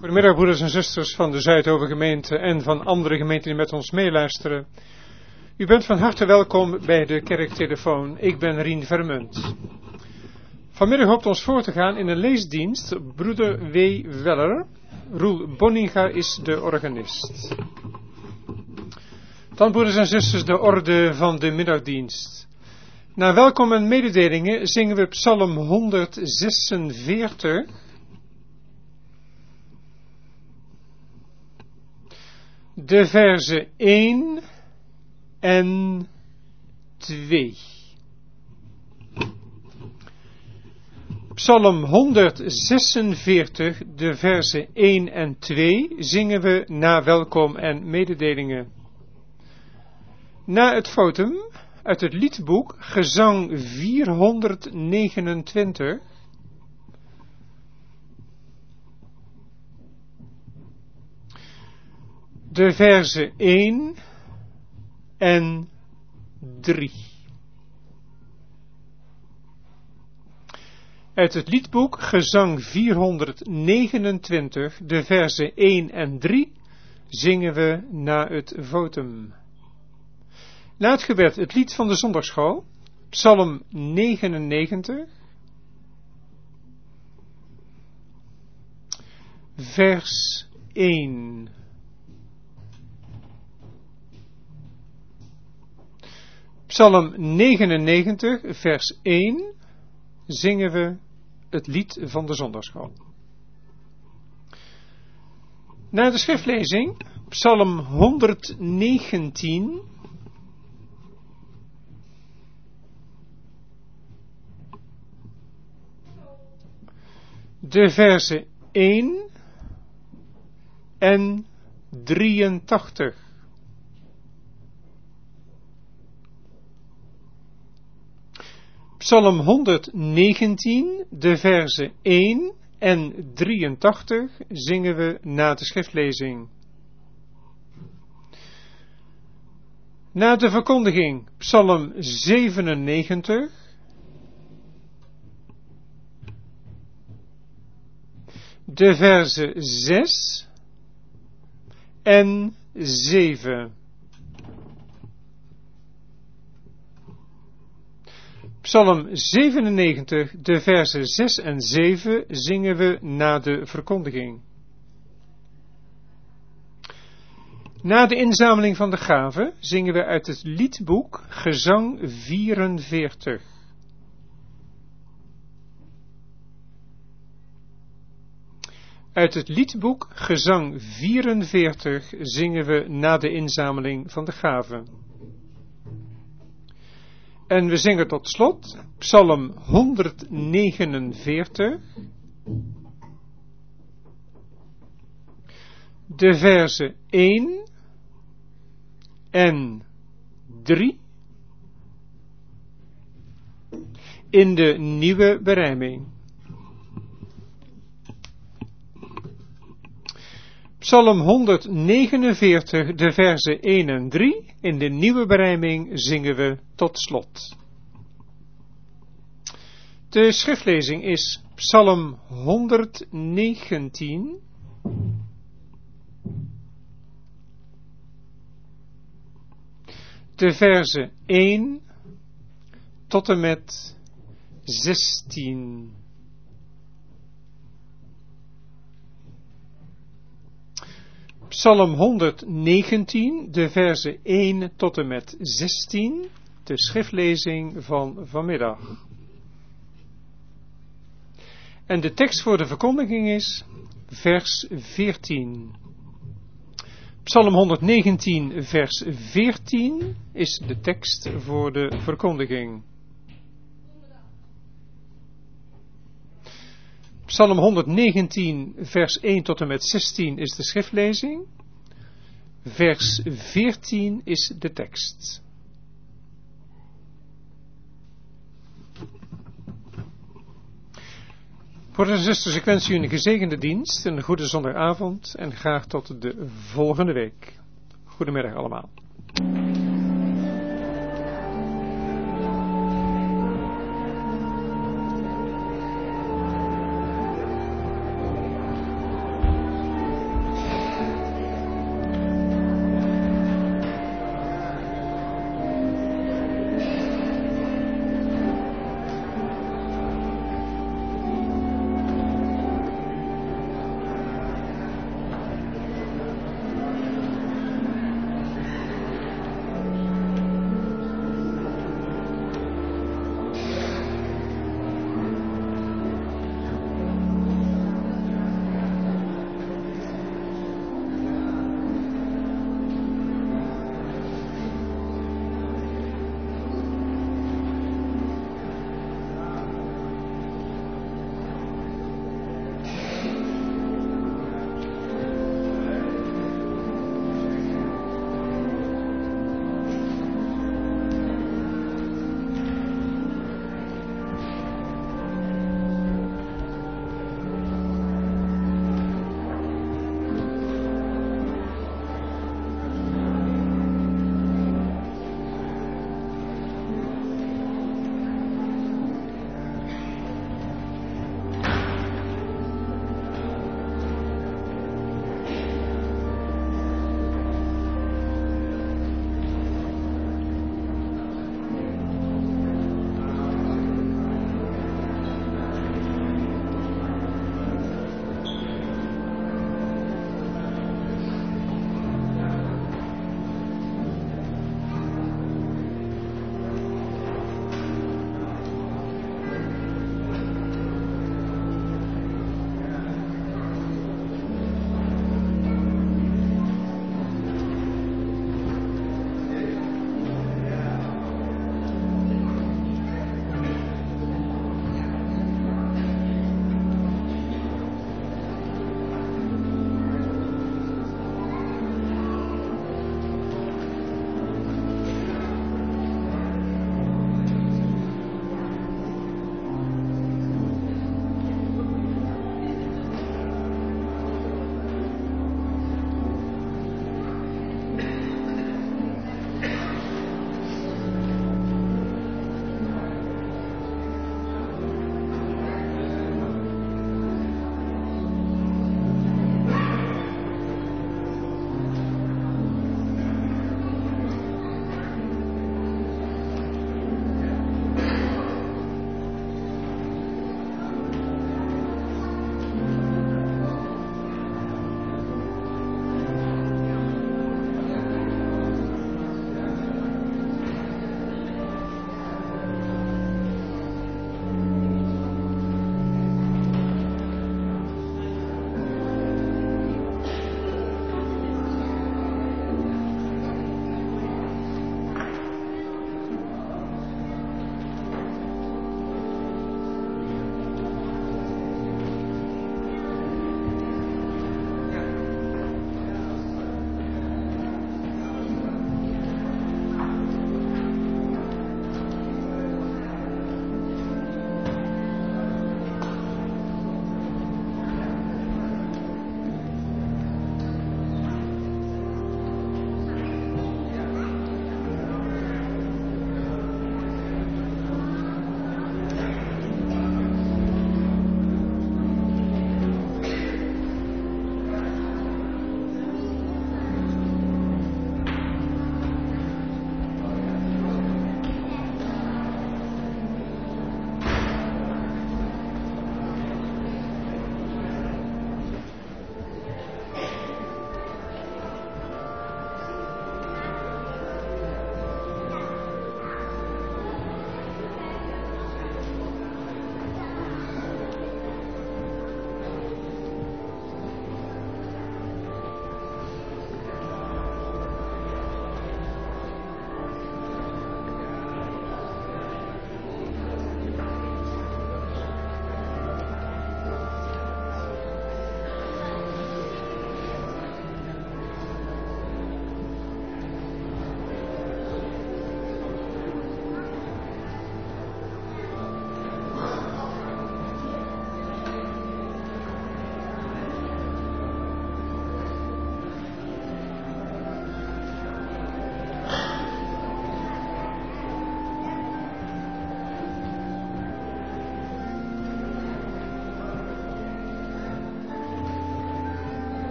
Goedemiddag broeders en zusters van de Zuidhoven-gemeente en van andere gemeenten die met ons meeluisteren. U bent van harte welkom bij de kerktelefoon. Ik ben Rien Vermunt. Vanmiddag hoopt ons voor te gaan in een leesdienst. Broeder W. Weller. Roel Bonninga is de organist. Dan broeders en zusters de orde van de middagdienst. Na welkom en mededelingen zingen we Psalm 146. De verzen 1 en 2. Psalm 146, de verzen 1 en 2 zingen we na welkom en mededelingen. Na het fotum uit het liedboek Gezang 429... de verzen 1 en 3. Uit het liedboek Gezang 429, de verzen 1 en 3, zingen we na het votum. Na het gebed het lied van de zondagschool, Psalm 99, vers 1. Psalm 99, vers 1, zingen we het lied van de zondagschool. Na de schriftlezing, Psalm 119, de verzen 1 en 83. Psalm 119, de verzen 1 en 83 zingen we na de schriftlezing. Na de verkondiging, Psalm 97, de verzen 6 en 7. Psalm 97, de versen 6 en 7 zingen we na de verkondiging. Na de inzameling van de gaven zingen we uit het liedboek Gezang 44. Uit het liedboek Gezang 44 zingen we na de inzameling van de gaven. En we zingen tot slot Psalm 149, de verzen 1 en 3 in de nieuwe berijming. Psalm 149, de verzen 1 en 3, in de nieuwe berijming zingen we tot slot. De schriftlezing is Psalm 119, de verzen 1 tot en met 16. Psalm 119, de verzen 1 tot en met 16, de schriftlezing van vanmiddag. En de tekst voor de verkondiging is vers 14. Psalm 119, vers 14 is de tekst voor de verkondiging. Psalm 119, vers 1 tot en met 16 is de schriftlezing. Vers 14 is de tekst. Broeders en zusters, ik wens u een gezegende dienst, een goede zondagavond en graag tot de volgende week. Goedemiddag allemaal.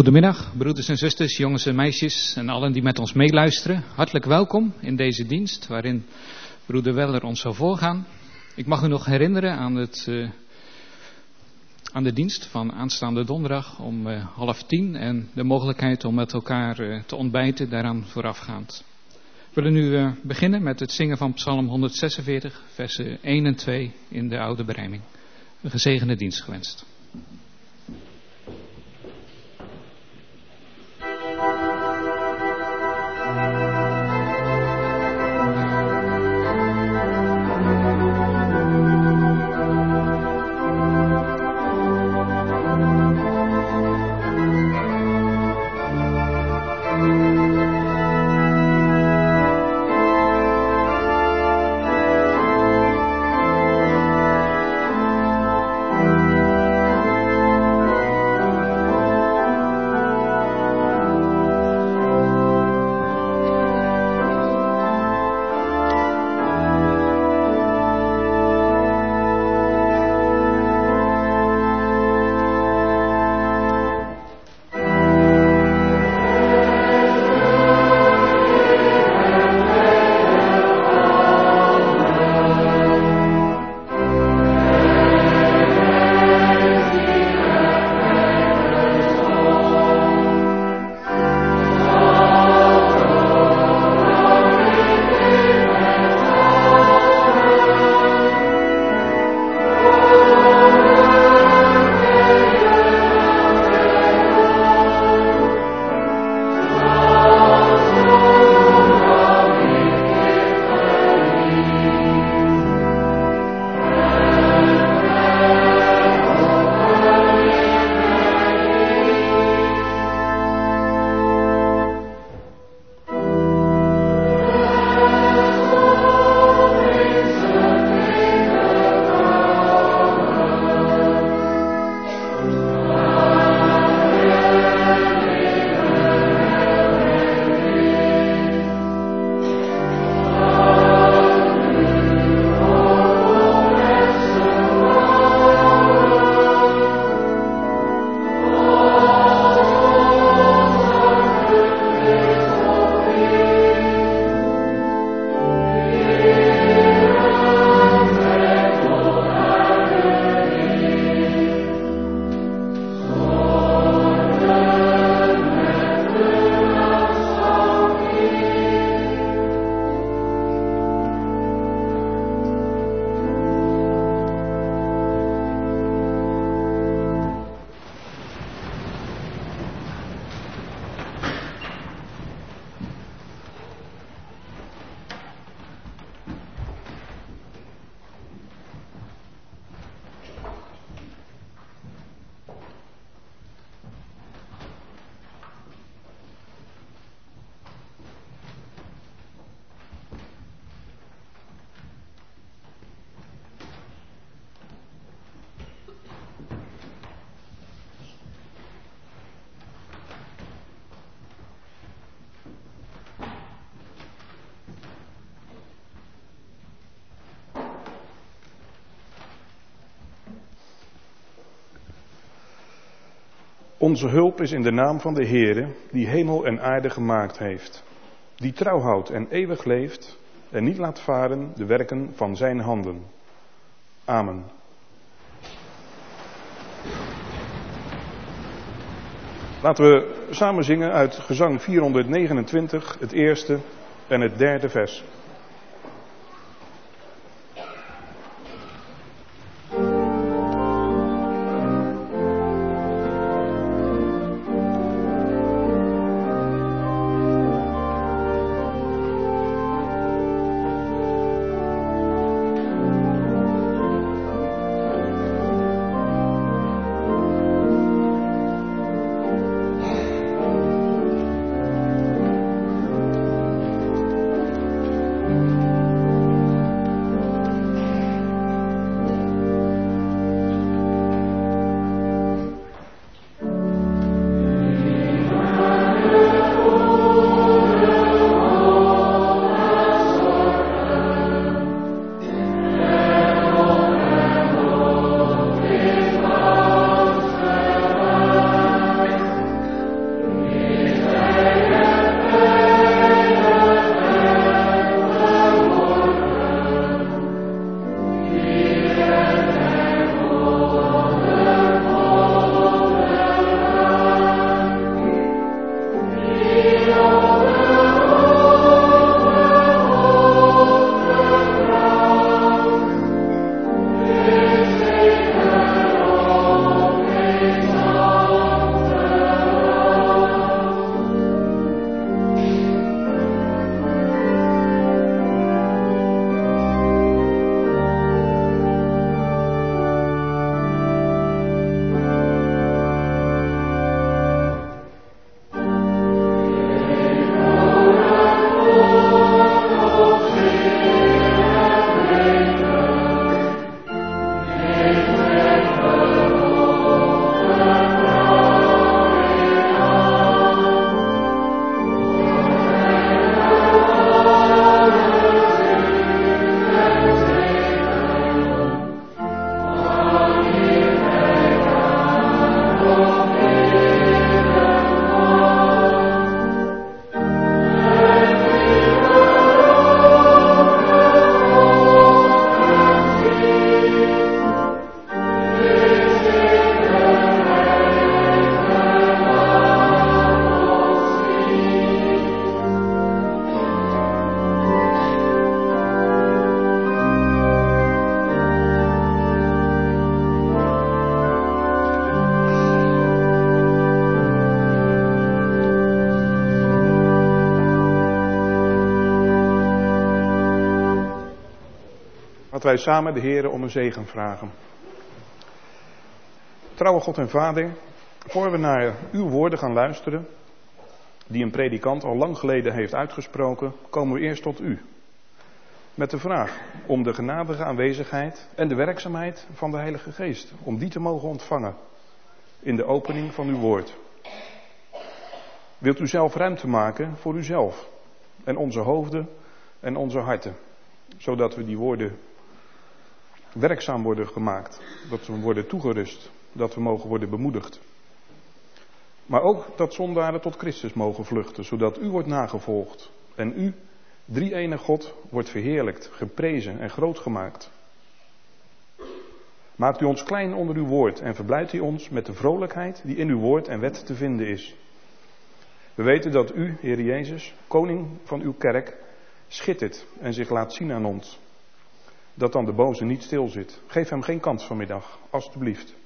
Goedemiddag, broeders en zusters, jongens en meisjes en allen die met ons meeluisteren. Hartelijk welkom in deze dienst waarin broeder Weller ons zal voorgaan. Ik mag u nog herinneren aan de dienst van aanstaande donderdag om 9:30 en de mogelijkheid om met elkaar te ontbijten daaraan voorafgaand. We willen nu beginnen met het zingen van Psalm 146, versen 1 en 2 in de oude berijming. Een gezegende dienst gewenst. Onze hulp is in de naam van de Heere, die hemel en aarde gemaakt heeft. Die trouw houdt en eeuwig leeft en niet laat varen de werken van zijn handen. Amen. Laten we samen zingen uit gezang 429, het eerste en het derde vers. wij samen de Heere om een zegen vragen. Trouwe God en Vader, voor we naar uw woorden gaan luisteren, die een predikant al lang geleden heeft uitgesproken, komen we eerst tot u. Met de vraag om de genadige aanwezigheid en de werkzaamheid van de Heilige Geest, om die te mogen ontvangen in de opening van uw woord. Wilt u zelf ruimte maken voor uzelf en onze hoofden en onze harten, zodat we die woorden werkzaam worden gemaakt, dat we worden toegerust, dat we mogen worden bemoedigd. Maar ook dat zondaren tot Christus mogen vluchten, zodat u wordt nagevolgd en u, drie-ene God, wordt verheerlijkt, geprezen en groot gemaakt. Maakt u ons klein onder uw woord en verblijdt u ons met de vrolijkheid die in uw woord en wet te vinden is. We weten dat u, Heer Jezus, koning van uw kerk, schittert en zich laat zien aan ons. Dat dan de boze niet stil zit. Geef hem geen kans vanmiddag, alstublieft.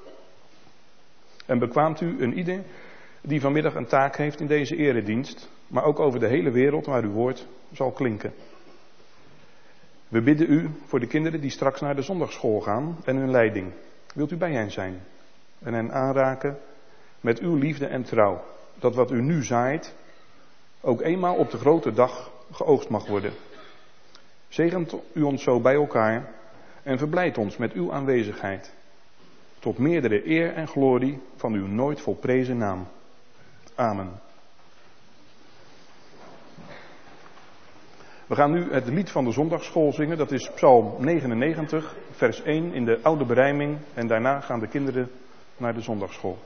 En bekwaamt u een ieder die vanmiddag een taak heeft in deze eredienst, maar ook over de hele wereld waar uw woord zal klinken. We bidden u voor de kinderen die straks naar de zondagsschool gaan en hun leiding. Wilt u bij hen zijn en hen aanraken met uw liefde en trouw, dat wat u nu zaait ook eenmaal op de grote dag geoogst mag worden. Zegent u ons zo bij elkaar en verblijdt ons met uw aanwezigheid. Tot meerdere eer en glorie van uw nooit volprezen naam. Amen. We gaan nu het lied van de zondagsschool zingen. Dat is Psalm 99, vers 1 in de oude berijming. En daarna gaan de kinderen naar de zondagsschool.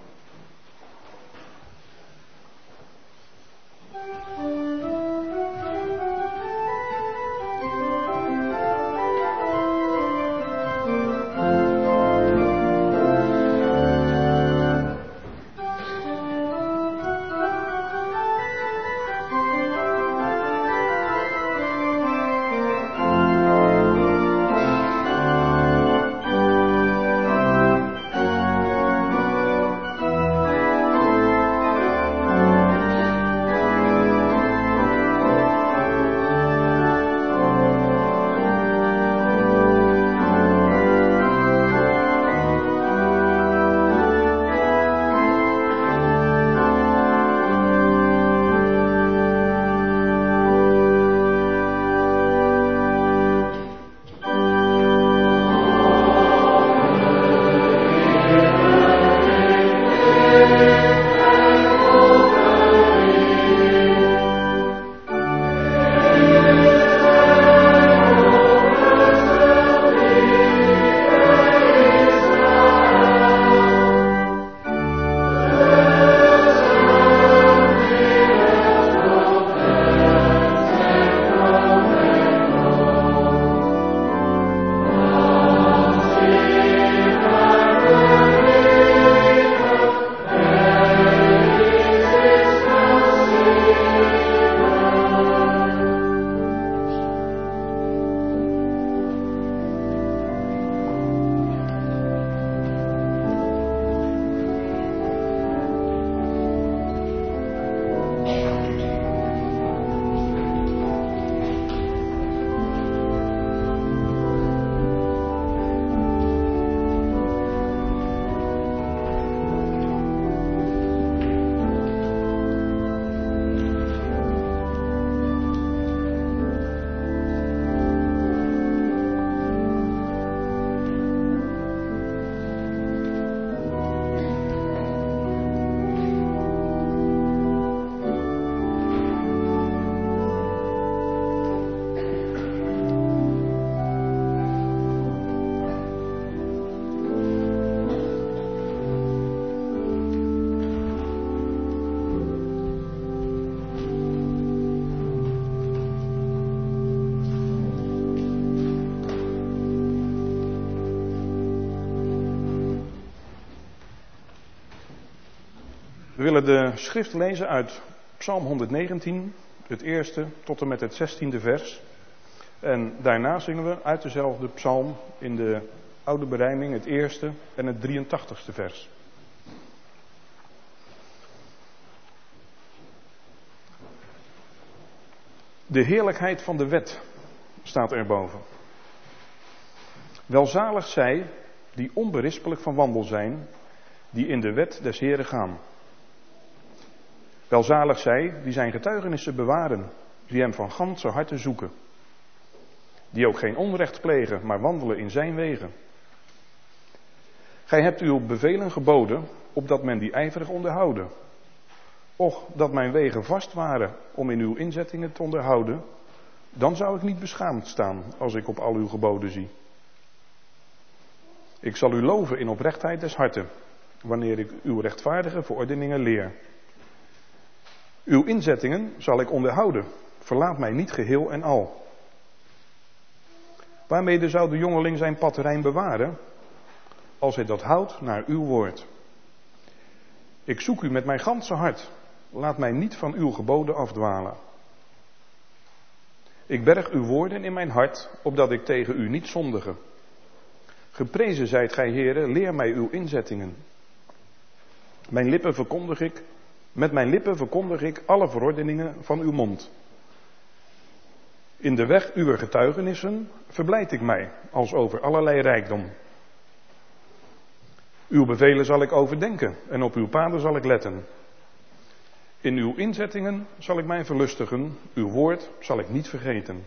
We willen de schrift lezen uit Psalm 119, het eerste tot en met het 16e vers. En daarna zingen we uit dezelfde psalm in de oude berijming het eerste en het 83ste vers. De heerlijkheid van de wet staat erboven. Welzalig zij die onberispelijk van wandel zijn, die in de wet des Heren gaan. Welzalig zij die zijn getuigenissen bewaren, die hem van ganse harte zoeken. Die ook geen onrecht plegen, maar wandelen in zijn wegen. Gij hebt uw bevelen geboden, opdat men die ijverig onderhouden. Och, dat mijn wegen vast waren om in uw inzettingen te onderhouden, dan zou ik niet beschaamd staan als ik op al uw geboden zie. Ik zal u loven in oprechtheid des harten, wanneer ik uw rechtvaardige verordeningen leer. Uw inzettingen zal ik onderhouden, verlaat mij niet geheel en al. Waarmede zou de jongeling zijn pad rein bewaren, als hij dat houdt naar uw woord. Ik zoek u met mijn ganse hart, laat mij niet van uw geboden afdwalen. Ik berg uw woorden in mijn hart, opdat ik tegen u niet zondige. Geprezen zijt gij, Heere, leer mij uw inzettingen. Met mijn lippen verkondig ik alle verordeningen van uw mond. In de weg uwer getuigenissen verblijd ik mij, als over allerlei rijkdom. Uw bevelen zal ik overdenken en op uw paden zal ik letten. In uw inzettingen zal ik mij verlustigen, uw woord zal ik niet vergeten.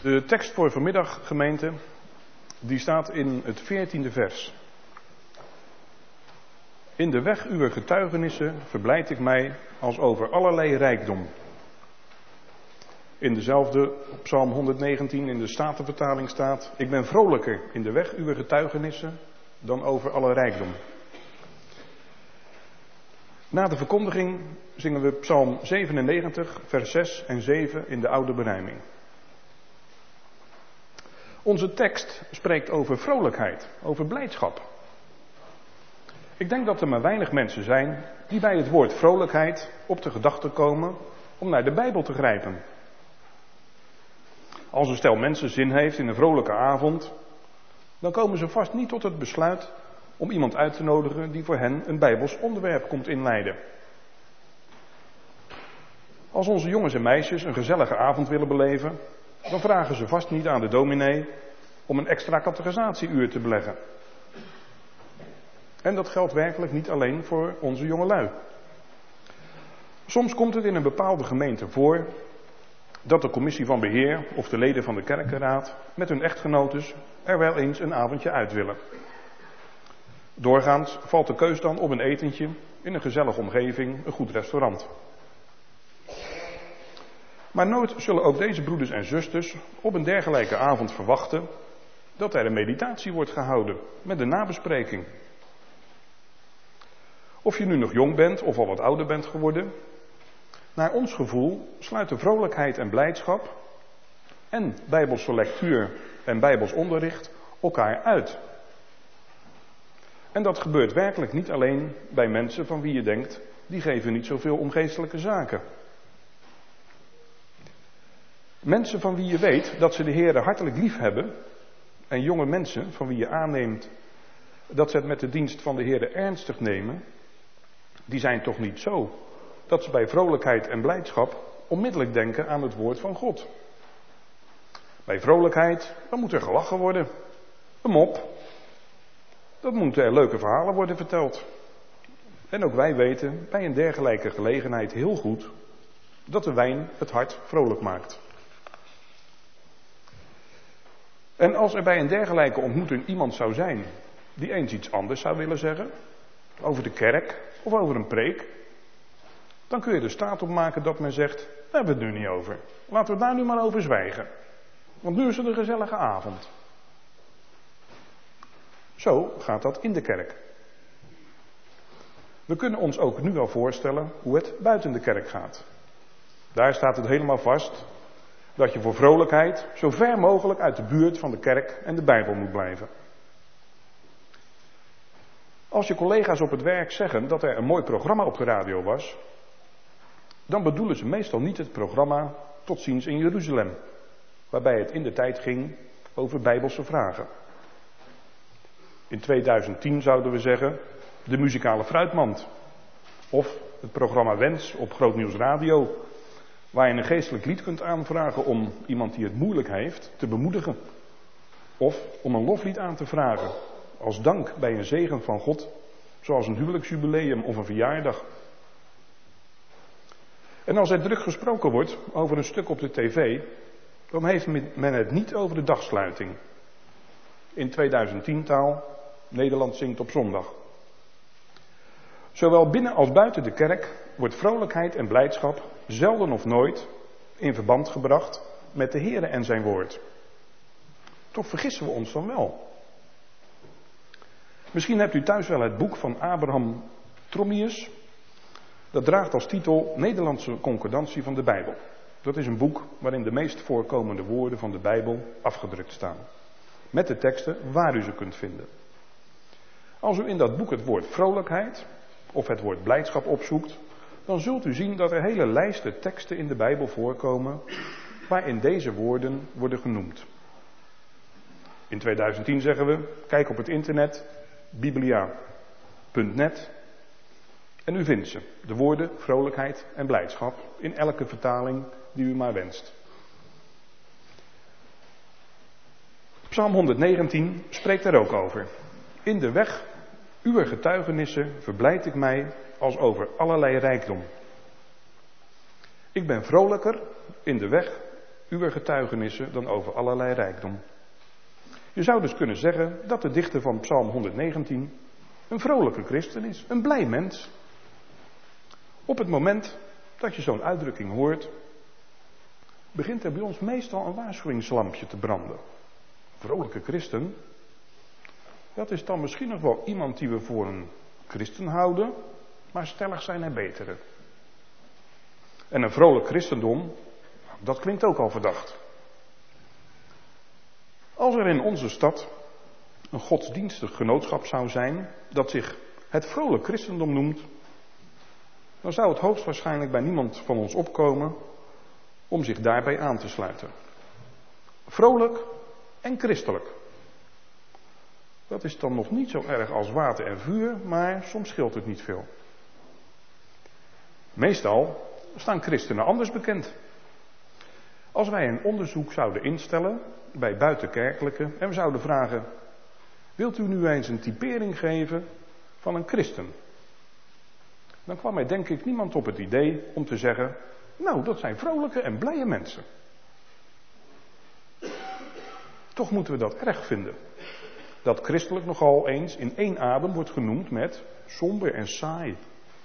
De tekst voor vanmiddag, gemeente, die staat in het 14e vers. In de weg uw getuigenissen verblijd ik mij als over allerlei rijkdom. In dezelfde Psalm 119 in de Statenvertaling staat: ik ben vrolijker in de weg uw getuigenissen dan over alle rijkdom. Na de verkondiging zingen we Psalm 97, vers 6 en 7 in de oude berijming. Onze tekst spreekt over vrolijkheid, over blijdschap. Ik denk dat er maar weinig mensen zijn die bij het woord vrolijkheid op de gedachte komen om naar de Bijbel te grijpen. Als een stel mensen zin heeft in een vrolijke avond, dan komen ze vast niet tot het besluit om iemand uit te nodigen die voor hen een Bijbels onderwerp komt inleiden. Als onze jongens en meisjes een gezellige avond willen beleven, dan vragen ze vast niet aan de dominee om een extra catechisatieuur te beleggen. En dat geldt werkelijk niet alleen voor onze jongelui. Soms komt het in een bepaalde gemeente voor dat de commissie van beheer of de leden van de kerkenraad met hun echtgenotes er wel eens een avondje uit willen. Doorgaans valt de keus dan op een etentje in een gezellige omgeving, een goed restaurant. Maar nooit zullen ook deze broeders en zusters op een dergelijke avond verwachten dat er een meditatie wordt gehouden met een nabespreking. Of je nu nog jong bent of al wat ouder bent geworden, naar ons gevoel sluiten vrolijkheid en blijdschap en bijbelse lectuur en bijbels onderricht elkaar uit. En dat gebeurt werkelijk niet alleen bij mensen van wie je denkt, die geven niet zoveel om geestelijke zaken. Mensen van wie je weet dat ze de Heere hartelijk lief hebben, en jonge mensen van wie je aanneemt dat ze het met de dienst van de Heere ernstig nemen, die zijn toch niet zo dat ze bij vrolijkheid en blijdschap onmiddellijk denken aan het woord van God. Bij vrolijkheid, dan moet er gelachen worden. Een mop. Dat moeten er leuke verhalen worden verteld. En ook wij weten bij een dergelijke gelegenheid heel goed dat de wijn het hart vrolijk maakt. En als er bij een dergelijke ontmoeting iemand zou zijn die eens iets anders zou willen zeggen, over de kerk of over een preek, dan kun je er staat op maken dat men zegt, daar hebben we het nu niet over. Laten we daar nu maar over zwijgen. Want nu is het een gezellige avond. Zo gaat dat in de kerk. We kunnen ons ook nu wel voorstellen hoe het buiten de kerk gaat. Daar staat het helemaal vast dat je voor vrolijkheid zo ver mogelijk uit de buurt van de kerk en de Bijbel moet blijven. Als je collega's op het werk zeggen dat er een mooi programma op de radio was, dan bedoelen ze meestal niet het programma Tot ziens in Jeruzalem, waarbij het indertijd ging over bijbelse vragen. In 2010 zouden we zeggen de muzikale fruitmand. Of het programma Wens op Groot Nieuws Radio, waar je een geestelijk lied kunt aanvragen om iemand die het moeilijk heeft te bemoedigen. Of om een loflied aan te vragen, als dank bij een zegen van God, zoals een huwelijksjubileum of een verjaardag. En als er druk gesproken wordt over een stuk op de tv, dan heeft men het niet over de dagsluiting. In 2010-taal, Nederland zingt op zondag. Zowel binnen als buiten de kerk wordt vrolijkheid en blijdschap zelden of nooit in verband gebracht met de Heere en zijn woord. Toch vergissen we ons dan wel. Misschien hebt u thuis wel het boek van Abraham Trommius. Dat draagt als titel Nederlandse Concordantie van de Bijbel. Dat is een boek waarin de meest voorkomende woorden van de Bijbel afgedrukt staan. Met de teksten waar u ze kunt vinden. Als u in dat boek het woord vrolijkheid of het woord blijdschap opzoekt, dan zult u zien dat er hele lijsten teksten in de Bijbel voorkomen waarin deze woorden worden genoemd. In 2010 zeggen we, kijk op het internet, biblia.net, en u vindt ze, de woorden vrolijkheid en blijdschap, in elke vertaling die u maar wenst. Psalm 119 spreekt er ook over. In de weg uw getuigenissen verblijd ik mij als over allerlei rijkdom. Ik ben vrolijker in de weg uw getuigenissen dan over allerlei rijkdom. Je zou dus kunnen zeggen dat de dichter van Psalm 119 een vrolijke christen is, een blij mens. Op het moment dat je zo'n uitdrukking hoort, begint er bij ons meestal een waarschuwingslampje te branden. Vrolijke christen, dat is dan misschien nog wel iemand die we voor een christen houden, maar stellig zijn er betere. En een vrolijk christendom, dat klinkt ook al verdacht. Als er in onze stad een godsdienstig genootschap zou zijn dat zich het vrolijk christendom noemt, dan zou het hoogstwaarschijnlijk bij niemand van ons opkomen om zich daarbij aan te sluiten. Vrolijk en christelijk. Dat is dan nog niet zo erg als water en vuur, maar soms scheelt het niet veel. Meestal staan christenen anders bekend. Als wij een onderzoek zouden instellen bij buitenkerkelijken en we zouden vragen: wilt u nu eens een typering geven van een christen? Dan kwam er denk ik niemand op het idee om te zeggen: nou, dat zijn vrolijke en blije mensen. Toch moeten we dat erg vinden. Dat christelijk nogal eens in één adem wordt genoemd met somber en saai.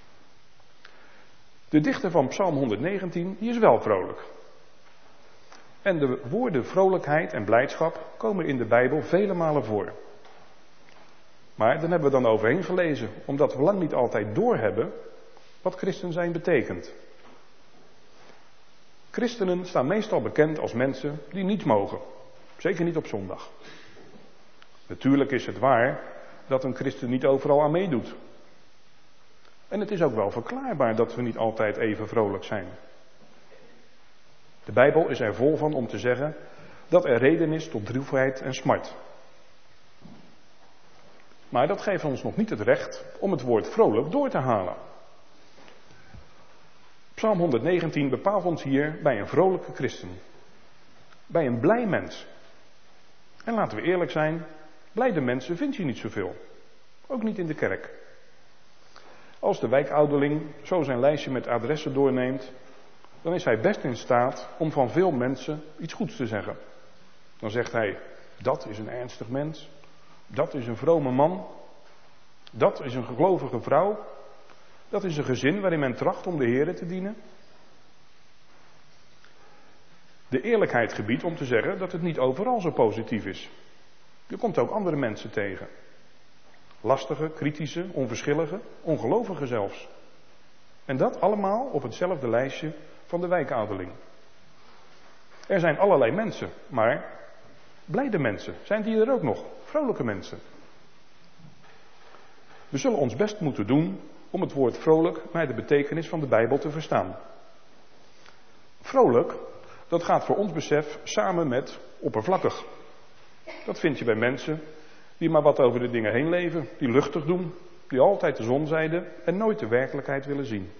De dichter van Psalm 119, die is wel vrolijk. En de woorden vrolijkheid en blijdschap komen in de Bijbel vele malen voor. Maar daar hebben we dan overheen gelezen, omdat we lang niet altijd doorhebben wat christen zijn betekent. Christenen staan meestal bekend als mensen die niets mogen. Zeker niet op zondag. Natuurlijk is het waar dat een christen niet overal aan meedoet. En het is ook wel verklaarbaar dat we niet altijd even vrolijk zijn. De Bijbel is er vol van om te zeggen dat er reden is tot droefheid en smart. Maar dat geeft ons nog niet het recht om het woord vrolijk door te halen. Psalm 119 bepaalt ons hier bij een vrolijke christen. Bij een blij mens. En laten we eerlijk zijn, blijde mensen vind je niet zoveel. Ook niet in de kerk. Als de wijkouderling zo zijn lijstje met adressen doorneemt, dan is hij best in staat om van veel mensen iets goeds te zeggen. Dan zegt hij: dat is een ernstig mens. Dat is een vrome man. Dat is een gelovige vrouw. Dat is een gezin waarin men tracht om de Heere te dienen. De eerlijkheid gebiedt om te zeggen dat het niet overal zo positief is. Je komt ook andere mensen tegen. Lastige, kritische, onverschillige, ongelovigen zelfs. En dat allemaal op hetzelfde lijstje van de wijkouderling. Er zijn allerlei mensen, maar blijde mensen, zijn die er ook nog? Vrolijke mensen. We zullen ons best moeten doen om het woord vrolijk bij de betekenis van de Bijbel te verstaan. Vrolijk, dat gaat voor ons besef samen met oppervlakkig. Dat vind je bij mensen die maar wat over de dingen heen leven, die luchtig doen, die altijd de zonzijde en nooit de werkelijkheid willen zien.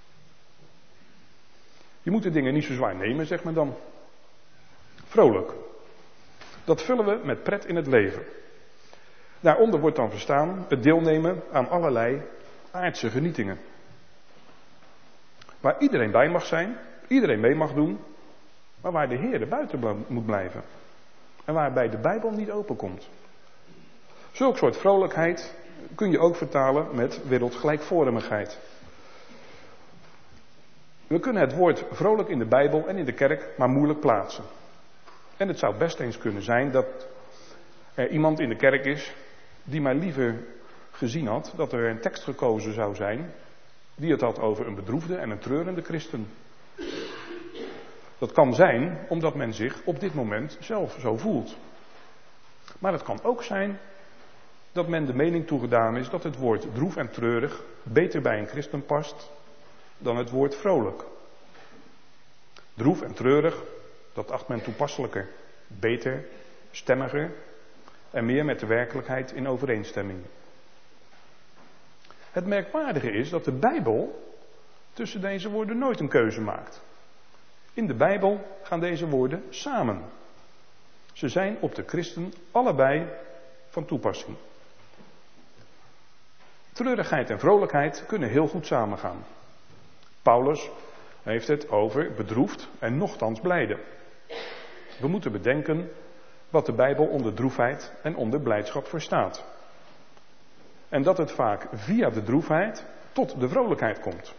Je moet de dingen niet zo zwaar nemen, zegt men dan. Vrolijk. Dat vullen we met pret in het leven. Daaronder wordt dan verstaan het deelnemen aan allerlei aardse genietingen. Waar iedereen bij mag zijn, iedereen mee mag doen, maar waar de Heer buiten moet blijven. En waarbij de Bijbel niet openkomt. Zulk soort vrolijkheid kun je ook vertalen met wereldgelijkvormigheid. We kunnen het woord vrolijk in de Bijbel en in de kerk maar moeilijk plaatsen. En het zou best eens kunnen zijn dat er iemand in de kerk is die maar liever gezien had dat er een tekst gekozen zou zijn die het had over een bedroefde en een treurende christen. Dat kan zijn omdat men zich op dit moment zelf zo voelt. Maar het kan ook zijn dat men de mening toegedaan is dat het woord droef en treurig beter bij een christen past dan het woord vrolijk. Droef en treurig, dat acht men toepasselijker, beter, stemmiger en meer met de werkelijkheid in overeenstemming. Het merkwaardige is dat de Bijbel tussen deze woorden nooit een keuze maakt. In de Bijbel gaan deze woorden samen. Ze zijn op de christen allebei van toepassing. Treurigheid en vrolijkheid kunnen heel goed samengaan. Paulus heeft het over bedroefd en nochtans blijde. We moeten bedenken wat de Bijbel onder droefheid en onder blijdschap verstaat. En dat het vaak via de droefheid tot de vrolijkheid komt.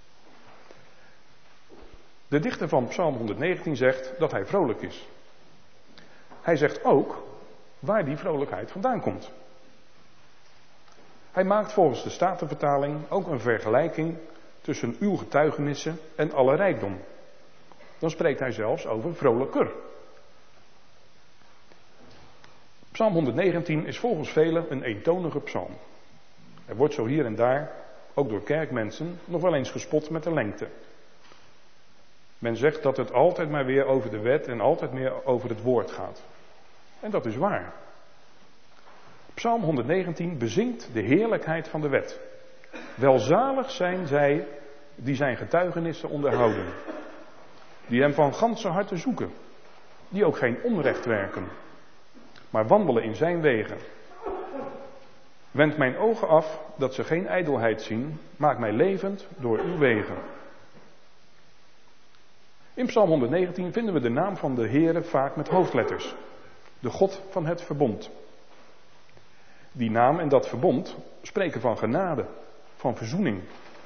De dichter van Psalm 119 zegt dat hij vrolijk is. Hij zegt ook waar die vrolijkheid vandaan komt. Hij maakt volgens de Statenvertaling ook een vergelijking tussen uw getuigenissen en alle rijkdom. Dan spreekt hij zelfs over vrolijker. Psalm 119 is volgens velen een eentonige psalm. Er wordt zo hier en daar, ook door kerkmensen, nog wel eens gespot met de lengte. Men zegt dat het altijd maar weer over de wet en altijd meer over het woord gaat. En dat is waar. Psalm 119 bezingt de heerlijkheid van de wet. Welzalig zijn zij die zijn getuigenissen onderhouden. Die hem van ganse harte zoeken. Die ook geen onrecht werken. Maar wandelen in zijn wegen. Wend mijn ogen af dat ze geen ijdelheid zien. Maak mij levend door uw wegen. In Psalm 119 vinden we de naam van de Heere vaak met hoofdletters. De God van het verbond. Die naam en dat verbond spreken van genade, van verzoening.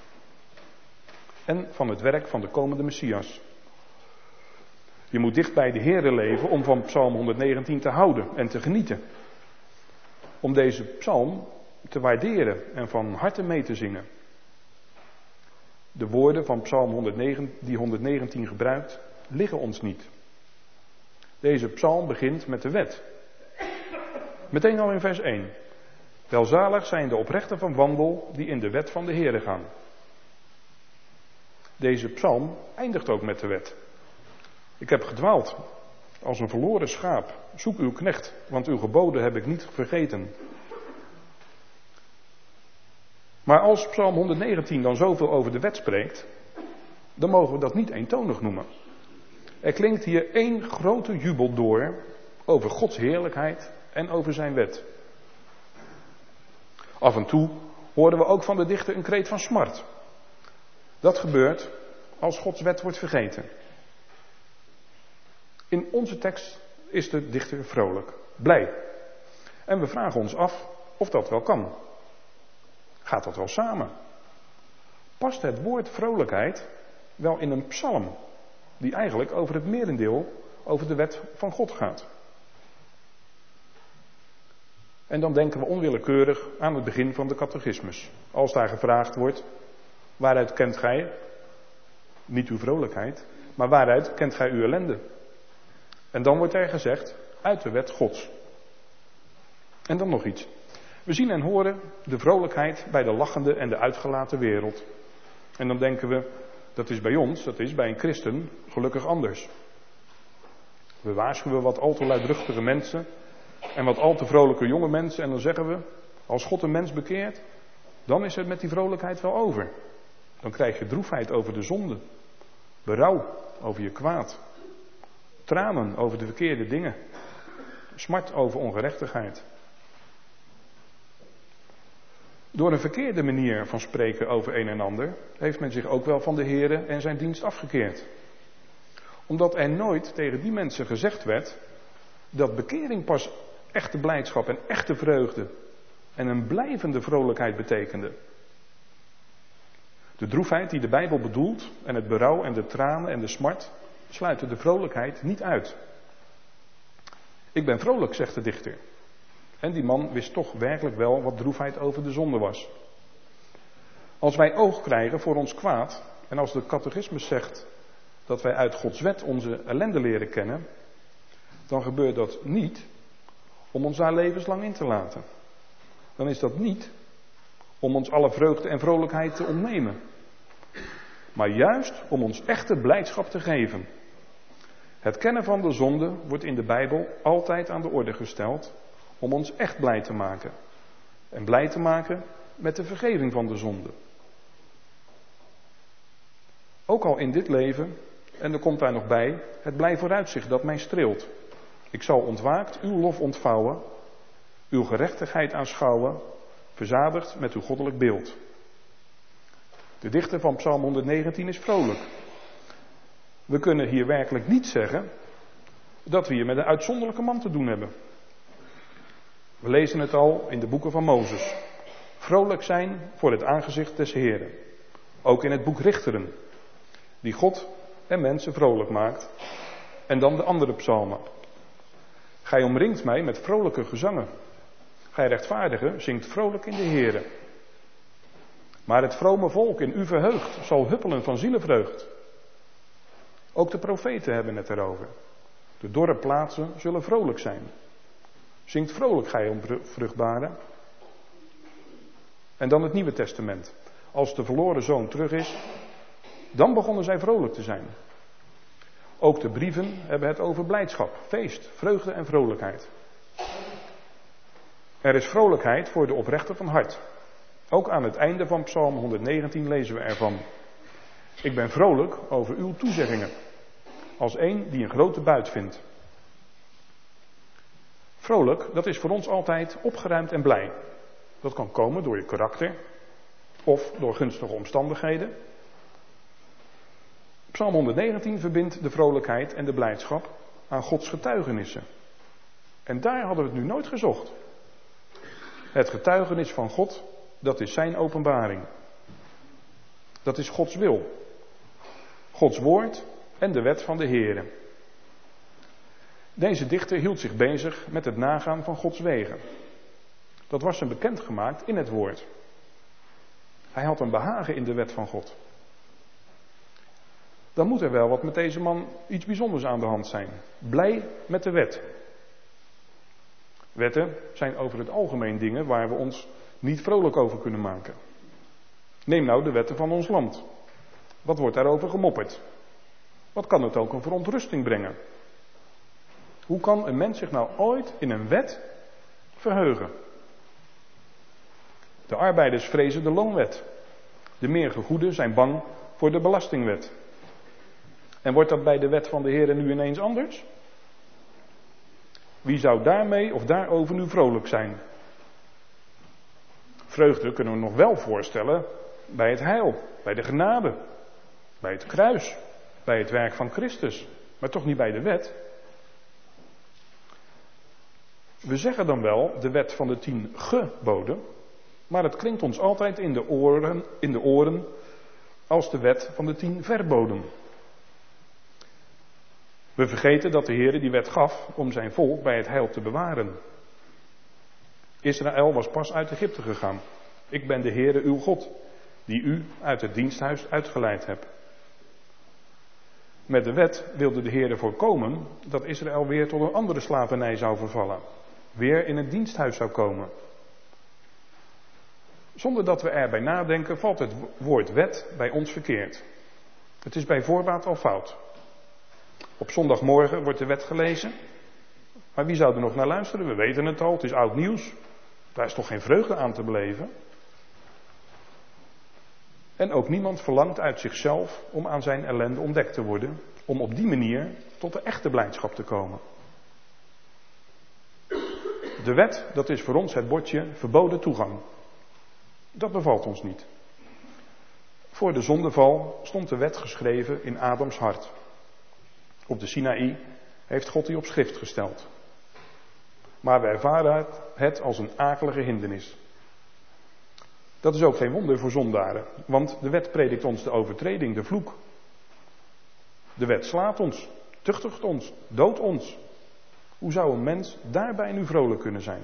En van het werk van de komende Messias. Je moet dicht bij de Heere leven om van Psalm 119 te houden en te genieten. Om deze psalm te waarderen en van harte mee te zingen. De woorden van Psalm 109, die 119 gebruikt, liggen ons niet. Deze psalm begint met de wet. Meteen al in vers 1. Welzalig zijn de oprechten van wandel die in de wet van de Heere gaan. Deze psalm eindigt ook met de wet. Ik heb gedwaald als een verloren schaap. Zoek uw knecht, want uw geboden heb ik niet vergeten. Maar als Psalm 119 dan zoveel over de wet spreekt, dan mogen we dat niet eentonig noemen. Er klinkt hier één grote jubel door over Gods heerlijkheid en over zijn wet. Af en toe horen we ook van de dichter een kreet van smart. Dat gebeurt als Gods wet wordt vergeten. In onze tekst is de dichter vrolijk, blij. En we vragen ons af of dat wel kan. Gaat dat wel samen? Past het woord vrolijkheid wel in een psalm die eigenlijk over het merendeel over de wet van God gaat? En dan denken we onwillekeurig aan het begin van de catechismus. Als daar gevraagd wordt, waaruit kent gij, niet uw vrolijkheid, maar waaruit kent gij uw ellende? En dan wordt er gezegd, uit de wet Gods. En dan nog iets. We zien en horen de vrolijkheid bij de lachende en de uitgelaten wereld. En dan denken we, dat is bij ons, dat is bij een christen gelukkig anders. We waarschuwen wat al te luidruchtige mensen en wat al te vrolijke jonge mensen en dan zeggen we, als God een mens bekeert, dan is het met die vrolijkheid wel over. Dan krijg je droefheid over de zonde, berouw over je kwaad, tranen over de verkeerde dingen, smart over ongerechtigheid. Door een verkeerde manier van spreken over een en ander heeft men zich ook wel van de Heere en zijn dienst afgekeerd. Omdat er nooit tegen die mensen gezegd werd dat bekering pas echte blijdschap en echte vreugde en een blijvende vrolijkheid betekende. De droefheid die de Bijbel bedoelt en het berouw en de tranen en de smart sluiten de vrolijkheid niet uit. Ik ben vrolijk, zegt de dichter. En die man wist toch werkelijk wel wat droefheid over de zonde was. Als wij oog krijgen voor ons kwaad en als de catechismus zegt dat wij uit Gods wet onze ellende leren kennen, dan gebeurt dat niet om ons daar levenslang in te laten. Dan is dat niet om ons alle vreugde en vrolijkheid te ontnemen. Maar juist om ons echte blijdschap te geven. Het kennen van de zonde wordt in de Bijbel altijd aan de orde gesteld om ons echt blij te maken. En blij te maken met de vergeving van de zonde. Ook al in dit leven, en er komt daar nog bij, het blij vooruitzicht dat mij streelt. Ik zal ontwaakt uw lof ontvouwen, uw gerechtigheid aanschouwen, verzadigd met uw goddelijk beeld. De dichter van Psalm 119 is vrolijk. We kunnen hier werkelijk niet zeggen dat we hier met een uitzonderlijke man te doen hebben. We lezen het al in de boeken van Mozes. Vrolijk zijn voor het aangezicht des Heeren. Ook in het boek Richteren. Die God en mensen vrolijk maakt. En dan de andere psalmen. Gij omringt mij met vrolijke gezangen. Gij rechtvaardige zingt vrolijk in de Heere. Maar het vrome volk in u verheugt zal huppelen van zielevreugd. Ook de profeten hebben het erover. De dorre plaatsen zullen vrolijk zijn. Zingt vrolijk gij onvruchtbare. En dan het Nieuwe Testament. Als de verloren zoon terug is, dan begonnen zij vrolijk te zijn. Ook de brieven hebben het over blijdschap, feest, vreugde en vrolijkheid. Er is vrolijkheid voor de oprechte van hart. Ook aan het einde van Psalm 119 lezen we ervan. Ik ben vrolijk over uw toezeggingen. Als een die een grote buit vindt. Vrolijk, dat is voor ons altijd opgeruimd en blij. Dat kan komen door je karakter. Of door gunstige omstandigheden. Psalm 119 verbindt de vrolijkheid en de blijdschap aan Gods getuigenissen. En daar hadden we het nu nooit gezocht. Het getuigenis van God, dat is zijn openbaring. Dat is Gods wil. Gods woord en de wet van de Heere. Deze dichter hield zich bezig met het nagaan van Gods wegen. Dat was hem bekendgemaakt in het woord. Hij had een behagen in de wet van God. Dan moet er wel wat met deze man iets bijzonders aan de hand zijn. Blij met de wet. Wetten zijn over het algemeen dingen waar we ons niet vrolijk over kunnen maken. Neem nou de wetten van ons land. Wat wordt daarover gemopperd? Wat kan het ook een verontrusting brengen? Hoe kan een mens zich nou ooit in een wet verheugen? De arbeiders vrezen de loonwet. De meergegoeden zijn bang voor de belastingwet. En wordt dat bij de wet van de Heer nu ineens anders? Wie zou daarmee of daarover nu vrolijk zijn? Vreugde kunnen we nog wel voorstellen bij het heil, bij de genade, bij het kruis, bij het werk van Christus, maar toch niet bij de wet. We zeggen dan wel de wet van de 10 geboden, maar het klinkt ons altijd in de oren als de wet van de 10 verboden. We vergeten dat de Heer die wet gaf om zijn volk bij het heil te bewaren. Israël was pas uit Egypte gegaan. Ik ben de Heere uw God, die u uit het diensthuis uitgeleid hebt. Met de wet wilde de Heere voorkomen dat Israël weer tot een andere slavernij zou vervallen. Weer in het diensthuis zou komen. Zonder dat we erbij nadenken valt het woord wet bij ons verkeerd. Het is bij voorbaat al fout. Op zondagmorgen wordt de wet gelezen. Maar wie zou er nog naar luisteren? We weten het al, het is oud nieuws. Daar is toch geen vreugde aan te beleven? En ook niemand verlangt uit zichzelf om aan zijn ellende ontdekt te worden. Om op die manier tot de echte blijdschap te komen. De wet, dat is voor ons het bordje verboden toegang. Dat bevalt ons niet. Voor de zondeval stond de wet geschreven in Adams hart. Op de Sinaï heeft God die op schrift gesteld. Maar we ervaren het als een akelige hindernis. Dat is ook geen wonder voor zondaren, want de wet predikt ons de overtreding, de vloek. De wet slaat ons, tuchtigt ons, doodt ons. Hoe zou een mens daarbij nu vrolijk kunnen zijn?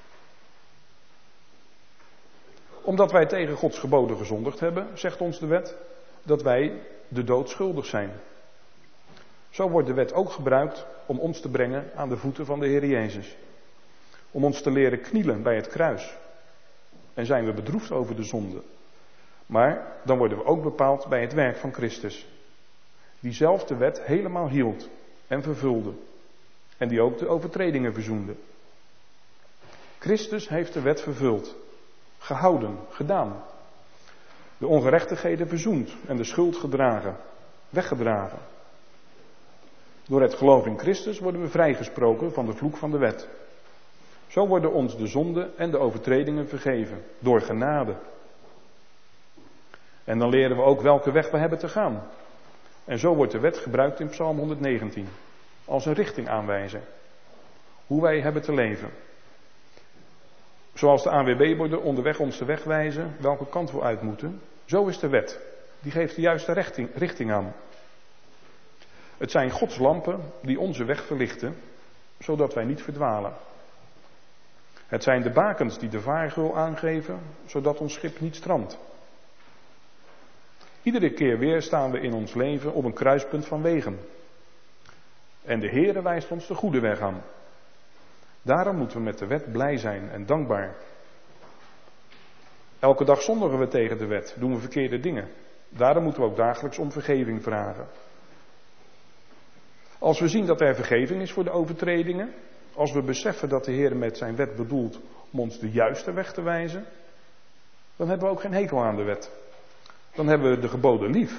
Omdat wij tegen Gods geboden gezondigd hebben, zegt ons de wet, dat wij de dood schuldig zijn. Zo wordt de wet ook gebruikt om ons te brengen aan de voeten van de Heer Jezus. Om ons te leren knielen bij het kruis. En zijn we bedroefd over de zonde. Maar dan worden we ook bepaald bij het werk van Christus. Die zelf de wet helemaal hield en vervulde. En die ook de overtredingen verzoende. Christus heeft de wet vervuld. Gehouden, gedaan. De ongerechtigheden verzoend en de schuld gedragen. Weggedragen. Door het geloof in Christus worden we vrijgesproken van de vloek van de wet. Zo worden ons de zonden en de overtredingen vergeven. Door genade. En dan leren we ook welke weg we hebben te gaan. En zo wordt de wet gebruikt in Psalm 119. als een richtingaanwijzer. Hoe wij hebben te leven. Zoals de ANWB-borden onderweg ons de weg wijzen welke kant we uit moeten, zo is de wet. Die geeft de juiste richting aan. Het zijn Gods lampen die onze weg verlichten, zodat wij niet verdwalen. Het zijn de bakens die de vaargeul aangeven, zodat ons schip niet strandt. Iedere keer weer staan we in ons leven op een kruispunt van wegen. En de Heere wijst ons de goede weg aan. Daarom moeten we met de wet blij zijn en dankbaar. Elke dag zondigen we tegen de wet, doen we verkeerde dingen. Daarom moeten we ook dagelijks om vergeving vragen. Als we zien dat er vergeving is voor de overtredingen, als we beseffen dat de Heer met zijn wet bedoelt om ons de juiste weg te wijzen, dan hebben we ook geen hekel aan de wet. Dan hebben we de geboden lief.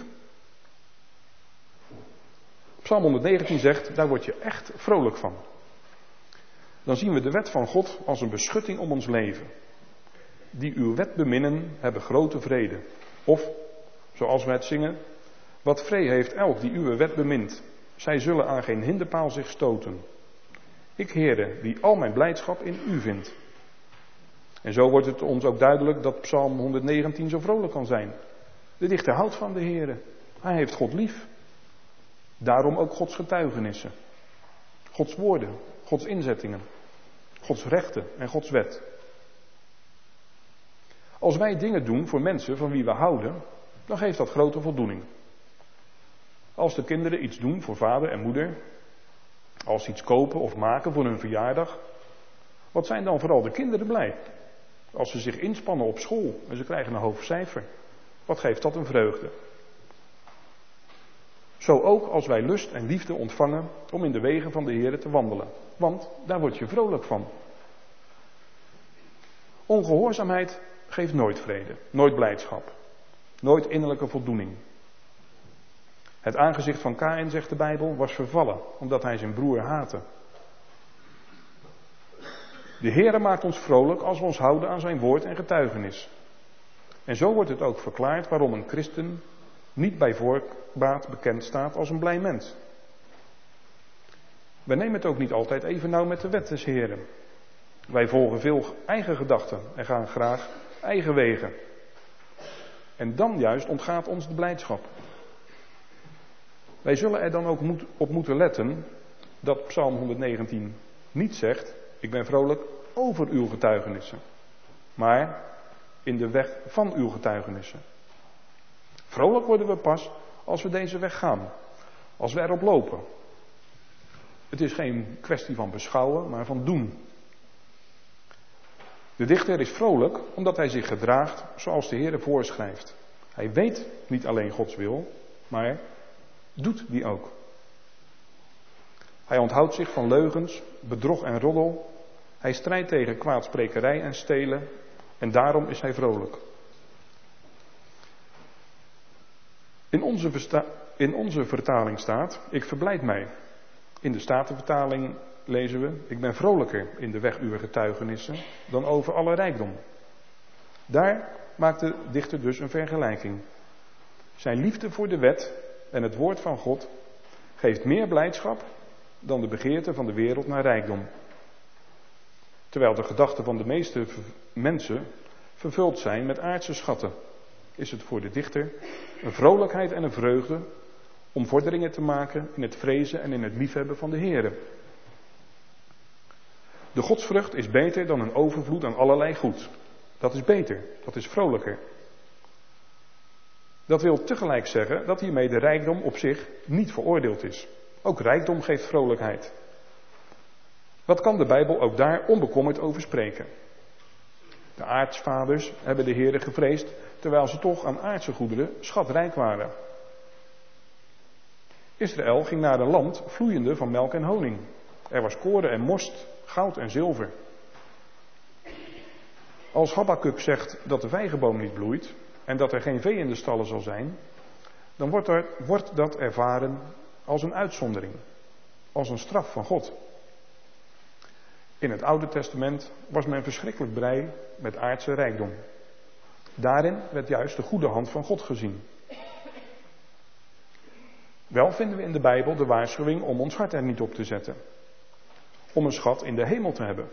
Psalm 119 zegt, daar word je echt vrolijk van. Dan zien we de wet van God als een beschutting om ons leven. Die uw wet beminnen, hebben grote vrede. Of, zoals we het zingen, wat vrede heeft elk die uw wet bemint. Zij zullen aan geen hinderpaal zich stoten. Ik, Heere, die al mijn blijdschap in u vind. En zo wordt het ons ook duidelijk dat Psalm 119 zo vrolijk kan zijn. De dichter houdt van de Heere. Hij heeft God lief. Daarom ook Gods getuigenissen. Gods woorden, Gods inzettingen, Gods rechten en Gods wet. Als wij dingen doen voor mensen van wie we houden, dan geeft dat grote voldoening. Als de kinderen iets doen voor vader en moeder, als ze iets kopen of maken voor hun verjaardag, wat zijn dan vooral de kinderen blij? Als ze zich inspannen op school en ze krijgen een hoog cijfer, wat geeft dat een vreugde? Zo ook als wij lust en liefde ontvangen om in de wegen van de Heer te wandelen, want daar word je vrolijk van. Ongehoorzaamheid geeft nooit vrede, nooit blijdschap, nooit innerlijke voldoening. Het aangezicht van Kaïn, zegt de Bijbel, was vervallen, omdat hij zijn broer haatte. De Heere maakt ons vrolijk als we ons houden aan zijn woord en getuigenis. En zo wordt het ook verklaard waarom een christen niet bij voorbaat bekend staat als een blij mens. Wij nemen het ook niet altijd even nauw met de wet des Heeren. Wij volgen veel eigen gedachten en gaan graag eigen wegen. En dan juist ontgaat ons de blijdschap. Wij zullen er dan ook op moeten letten dat Psalm 119 niet zegt, ik ben vrolijk over uw getuigenissen, maar in de weg van uw getuigenissen. Vrolijk worden we pas als we deze weg gaan, als we erop lopen. Het is geen kwestie van beschouwen, maar van doen. De dichter is vrolijk omdat hij zich gedraagt zoals de Heer voorschrijft. Hij weet niet alleen Gods wil, maar doet die ook. Hij onthoudt zich van leugens, bedrog en roddel. Hij strijdt tegen kwaadsprekerij en stelen. En daarom is hij vrolijk. In onze vertaling staat, ik verblijd mij. In de Statenvertaling lezen we, ik ben vrolijker in de weg uw getuigenissen dan over alle rijkdom. Daar maakt de dichter dus een vergelijking. Zijn liefde voor de wet en het woord van God geeft meer blijdschap dan de begeerte van de wereld naar rijkdom. Terwijl de gedachten van de meeste mensen vervuld zijn met aardse schatten, is het voor de dichter een vrolijkheid en een vreugde om vorderingen te maken in het vrezen en in het liefhebben van de Heere. De godsvrucht is beter dan een overvloed aan allerlei goed. Dat is beter, dat is vrolijker. Dat wil tegelijk zeggen dat hiermee de rijkdom op zich niet veroordeeld is. Ook rijkdom geeft vrolijkheid. Wat kan de Bijbel ook daar onbekommerd over spreken? De aartsvaders hebben de Heere gevreesd, terwijl ze toch aan aardse goederen schatrijk waren. Israël ging naar een land vloeiende van melk en honing. Er was koren en most, goud en zilver. Als Habakuk zegt dat de vijgenboom niet bloeit en dat er geen vee in de stallen zal zijn, dan wordt dat ervaren als een uitzondering, als een straf van God. In het Oude Testament was men verschrikkelijk blij met aardse rijkdom. Daarin werd juist de goede hand van God gezien. Wel vinden we in de Bijbel de waarschuwing om ons hart er niet op te zetten. Om een schat in de hemel te hebben.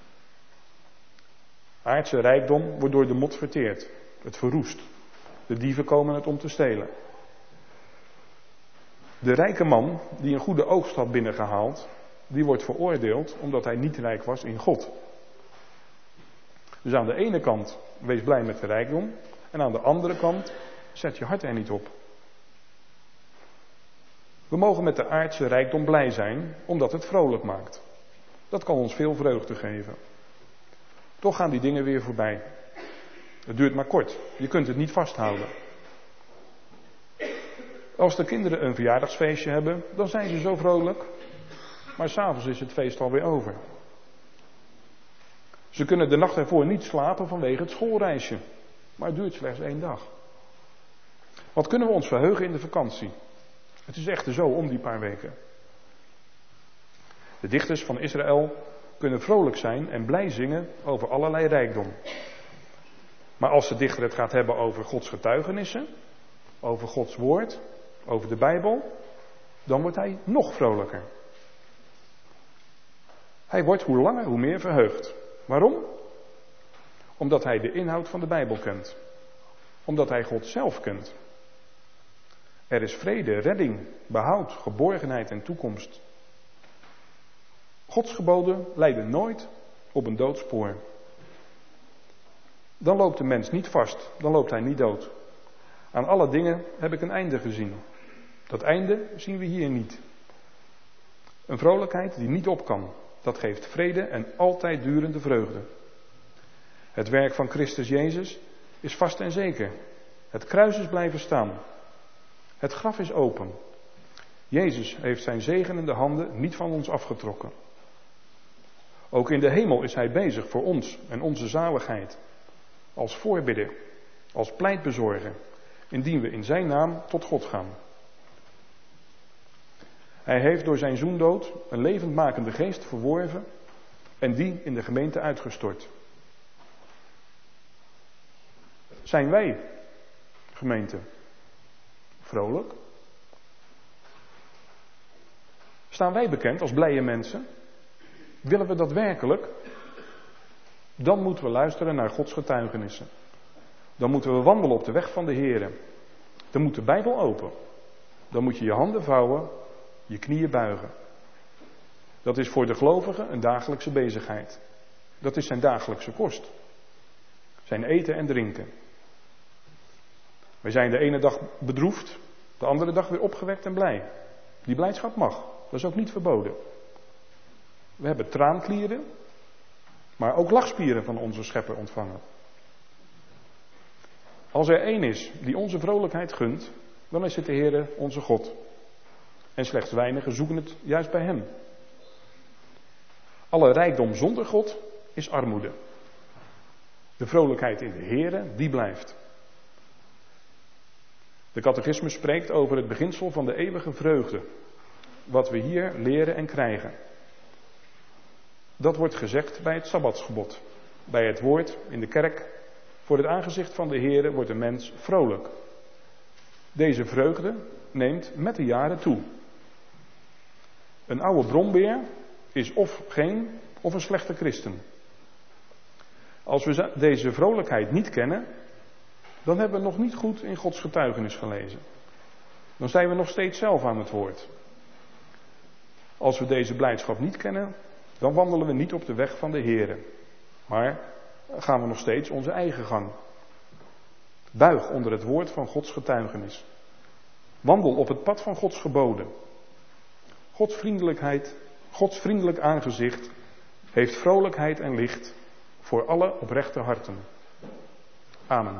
Aardse rijkdom wordt door de mot verteerd. Het verroest. De dieven komen het om te stelen. De rijke man die een goede oogst had binnengehaald, die wordt veroordeeld omdat hij niet rijk was in God. Dus aan de ene kant, wees blij met de rijkdom. En aan de andere kant, zet je hart er niet op. We mogen met de aardse rijkdom blij zijn, omdat het vrolijk maakt. Dat kan ons veel vreugde geven. Toch gaan die dingen weer voorbij. Het duurt maar kort. Je kunt het niet vasthouden. Als de kinderen een verjaardagsfeestje hebben, dan zijn ze zo vrolijk. Maar 's avonds is het feest alweer over. Ze kunnen de nacht ervoor niet slapen vanwege het schoolreisje. Maar het duurt slechts 1 dag. Wat kunnen we ons verheugen in de vakantie? Het is echt zo om die paar weken. De dichters van Israël kunnen vrolijk zijn en blij zingen over allerlei rijkdom. Maar als de dichter het gaat hebben over Gods getuigenissen, over Gods woord, over de Bijbel, dan wordt hij nog vrolijker. Hij wordt hoe langer hoe meer verheugd. Waarom? Omdat hij de inhoud van de Bijbel kent. Omdat hij God zelf kent. Er is vrede, redding, behoud, geborgenheid en toekomst. Gods geboden leiden nooit op een doodspoor. Dan loopt de mens niet vast, dan loopt hij niet dood. Aan alle dingen heb ik een einde gezien. Dat einde zien we hier niet. Een vrolijkheid die niet op kan. Dat geeft vrede en altijd durende vreugde. Het werk van Christus Jezus is vast en zeker. Het kruis is blijven staan. Het graf is open. Jezus heeft zijn zegenende handen niet van ons afgetrokken. Ook in de hemel is hij bezig voor ons en onze zaligheid. Als voorbidder, als pleitbezorger, indien we in zijn naam tot God gaan. Hij heeft door zijn zoendood een levendmakende geest verworven en die in de gemeente uitgestort. Zijn wij, gemeente, vrolijk? Staan wij bekend als blije mensen? Willen we dat werkelijk? Dan moeten we luisteren naar Gods getuigenissen. Dan moeten we wandelen op de weg van de Heer. Dan moet de Bijbel open. Dan moet je je handen vouwen, je knieën buigen. Dat is voor de gelovige een dagelijkse bezigheid. Dat is zijn dagelijkse kost. Zijn eten en drinken. Wij zijn de ene dag bedroefd, de andere dag weer opgewekt en blij. Die blijdschap mag. Dat is ook niet verboden. We hebben traanklieren, maar ook lachspieren van onze schepper ontvangen. Als er één is die onze vrolijkheid gunt, dan is het de Heere onze God. En slechts weinigen zoeken het juist bij hem. Alle rijkdom zonder God is armoede. De vrolijkheid in de Heere, die blijft. De catechismus spreekt over het beginsel van de eeuwige vreugde. Wat we hier leren en krijgen. Dat wordt gezegd bij het Sabbatsgebod. Bij het woord in de kerk. Voor het aangezicht van de Heere wordt de mens vrolijk. Deze vreugde neemt met de jaren toe. Een oude brombeer is of geen of een slechte christen. Als we deze vrolijkheid niet kennen, dan hebben we nog niet goed in Gods getuigenis gelezen. Dan zijn we nog steeds zelf aan het woord. Als we deze blijdschap niet kennen, dan wandelen we niet op de weg van de Heere. Maar gaan we nog steeds onze eigen gang. Buig onder het woord van Gods getuigenis. Wandel op het pad van Gods geboden. Gods vriendelijkheid, Gods vriendelijk aangezicht heeft vrolijkheid en licht voor alle oprechte harten. Amen.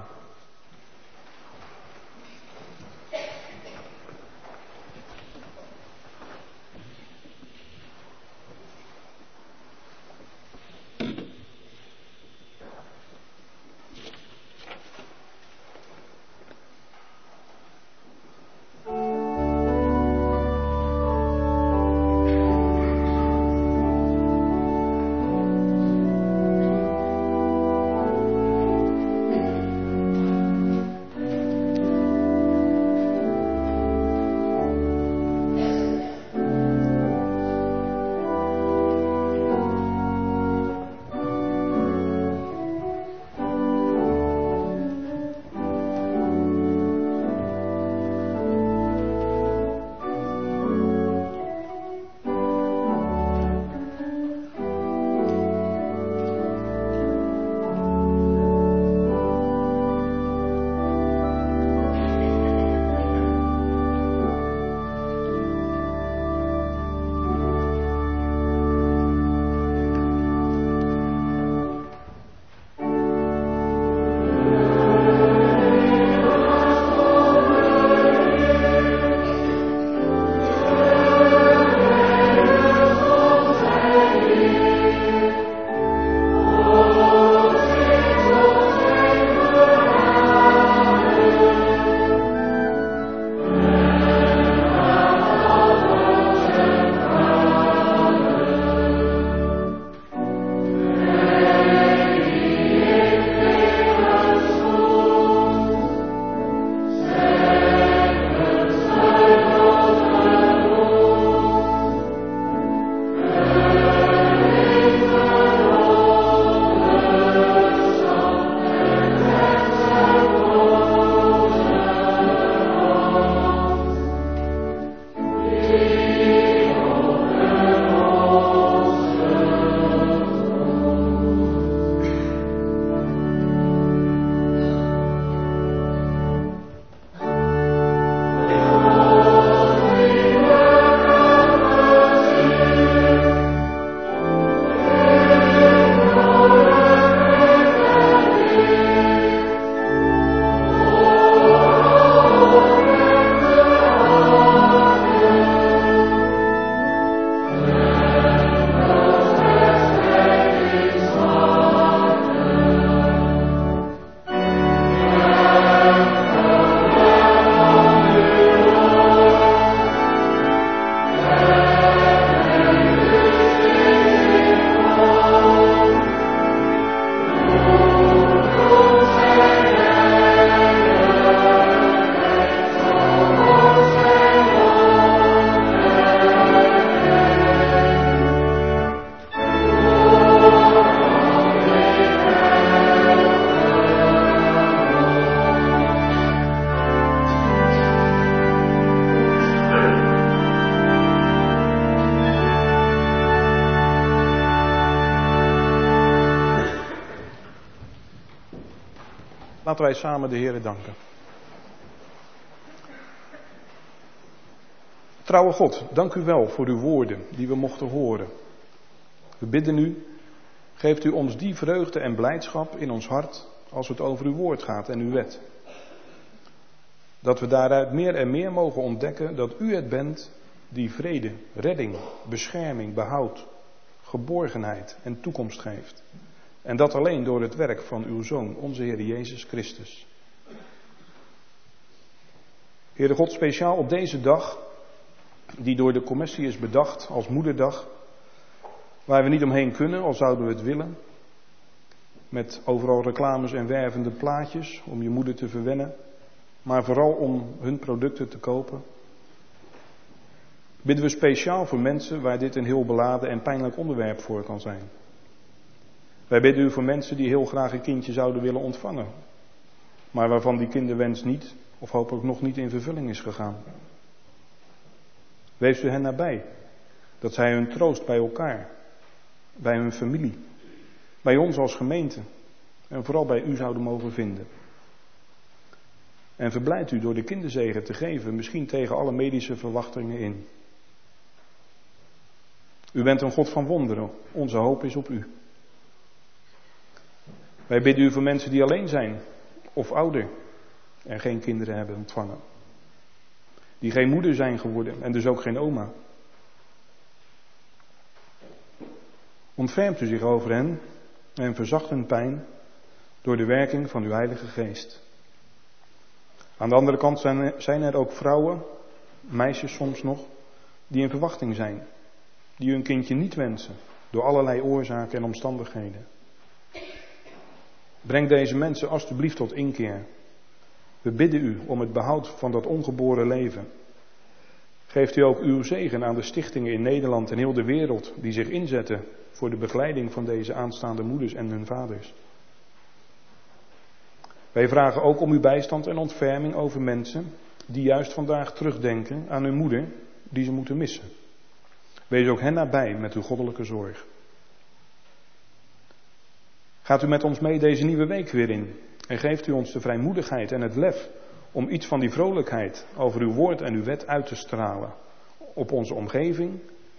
Laten wij samen de Heere danken. Trouwe God, dank u wel voor uw woorden die we mochten horen. We bidden u, geeft u ons die vreugde en blijdschap in ons hart als het over uw woord gaat en uw wet. Dat we daaruit meer en meer mogen ontdekken dat u het bent die vrede, redding, bescherming, behoud, geborgenheid en toekomst geeft. En dat alleen door het werk van uw Zoon, onze Heer Jezus Christus. Heere God, speciaal op deze dag, die door de commissie is bedacht als moederdag, waar we niet omheen kunnen, al zouden we het willen, met overal reclames en wervende plaatjes om je moeder te verwennen, maar vooral om hun producten te kopen. Bidden we speciaal voor mensen waar dit een heel beladen en pijnlijk onderwerp voor kan zijn. Wij bidden u voor mensen die heel graag een kindje zouden willen ontvangen, maar waarvan die kinderwens niet, of hopelijk nog niet in vervulling is gegaan. Wees u hen nabij, dat zij hun troost bij elkaar, bij hun familie, bij ons als gemeente en vooral bij u zouden mogen vinden. En verblijd u door de kinderzegen te geven, misschien tegen alle medische verwachtingen in. U bent een God van wonderen, onze hoop is op u. Wij bidden u voor mensen die alleen zijn of ouder en geen kinderen hebben ontvangen. Die geen moeder zijn geworden en dus ook geen oma. Ontfermt u zich over hen en verzacht hun pijn door de werking van uw Heilige Geest. Aan de andere kant zijn er ook vrouwen, meisjes soms nog, die in verwachting zijn. Die hun kindje niet wensen door allerlei oorzaken en omstandigheden. Breng deze mensen alstublieft tot inkeer. We bidden u om het behoud van dat ongeboren leven. Geeft u ook uw zegen aan de stichtingen in Nederland en heel de wereld die zich inzetten voor de begeleiding van deze aanstaande moeders en hun vaders. Wij vragen ook om uw bijstand en ontferming over mensen die juist vandaag terugdenken aan hun moeder die ze moeten missen. Wees ook hen nabij met uw goddelijke zorg. Gaat u met ons mee deze nieuwe week weer in en geeft u ons de vrijmoedigheid en het lef om iets van die vrolijkheid over uw woord en uw wet uit te stralen op onze omgeving,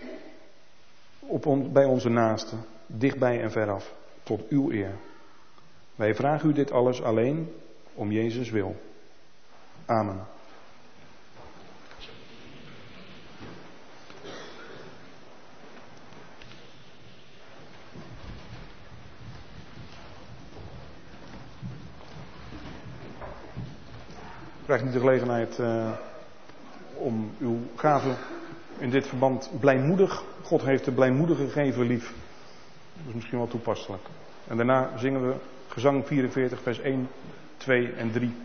bij onze naasten, dichtbij en veraf, tot uw eer. Wij vragen u dit alles alleen om Jezus wil. Amen. Ik krijg nu de gelegenheid om uw gave in dit verband blijmoedig. God heeft de blijmoedige gegeven lief. Dat is misschien wel toepasselijk. En daarna zingen we gezang 44 vers 1, 2 en 3.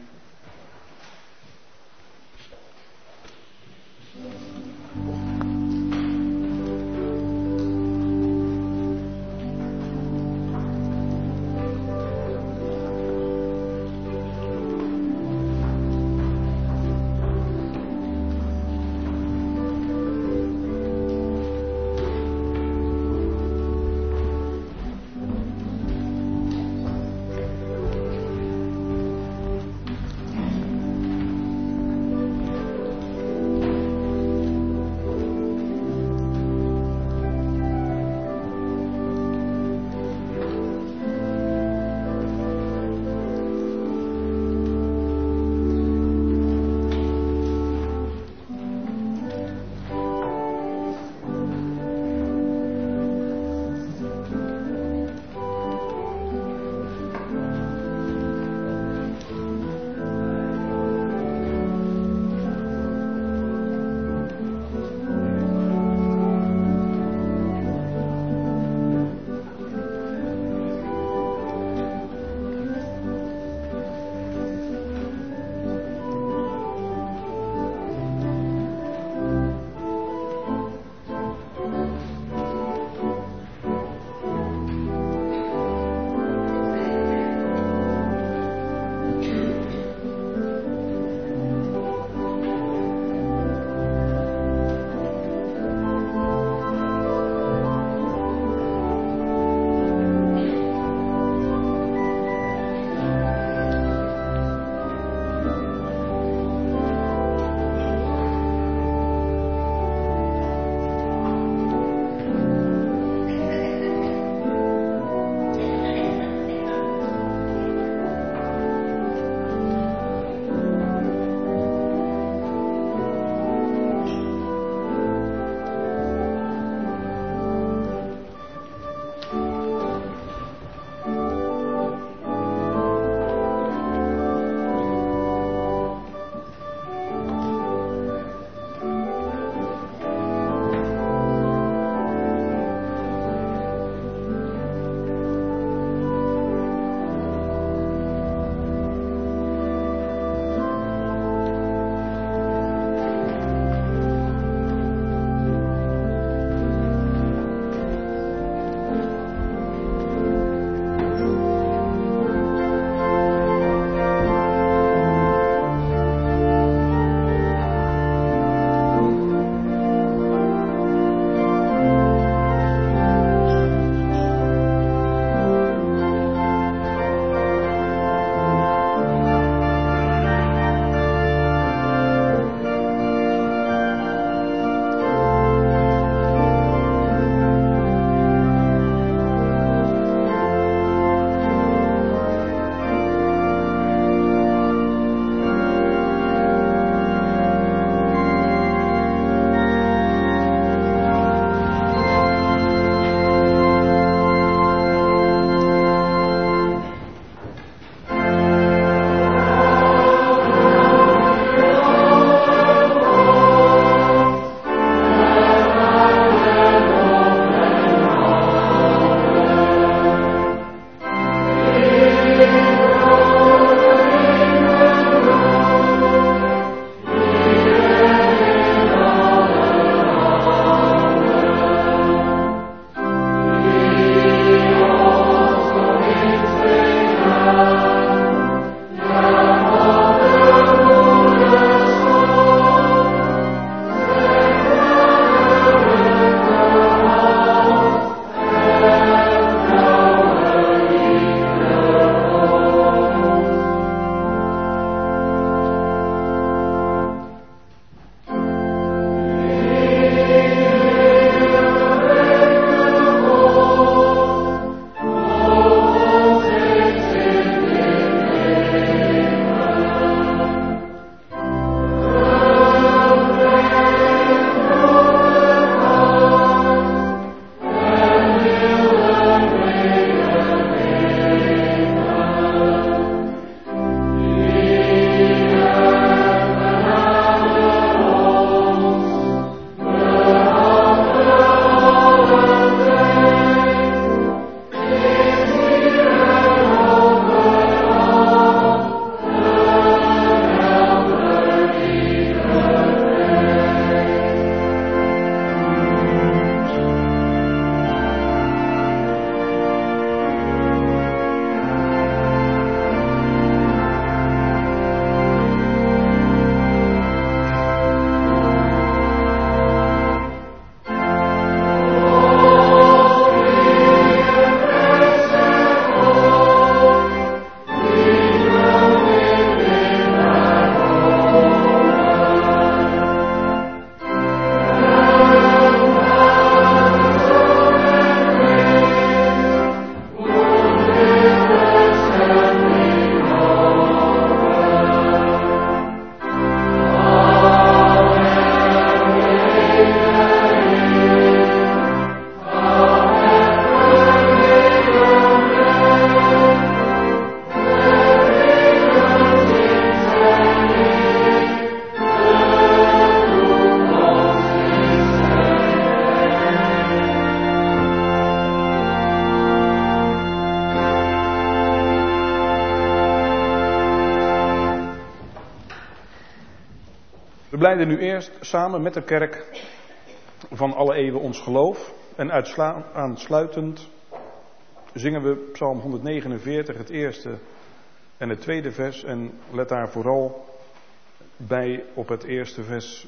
belijden nu eerst samen met de kerk van alle eeuwen ons geloof. En aansluitend zingen we Psalm 149, het eerste en het tweede vers. En let daar vooral bij op het eerste vers,